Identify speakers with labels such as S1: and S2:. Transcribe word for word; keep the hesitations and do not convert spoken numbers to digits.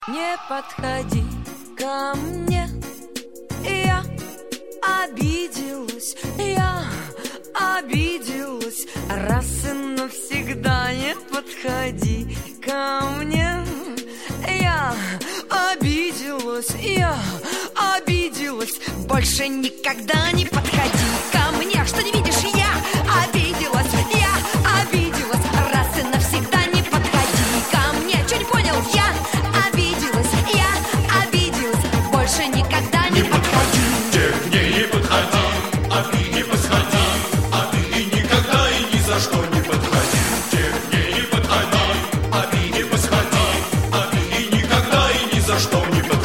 S1: Не подходи ко мне, я обиделась, я обиделась. Раз и навсегда не подходи ко мне, я обиделась, я обиделась. Больше никогда не подходи ко мне. Что не видишь, я обиделась, я обиделась. Раз и навсегда не подходи ко мне. Че не понял? Я обиделась, я обиделась. Больше никогда не подходи.
S2: Ты к ней не подходи, а ты не подходи, а ты и никогда и ни за что не подходи. Ты к ней не подходи, а ты не подходи, а ты и никогда и ни за что не подходи.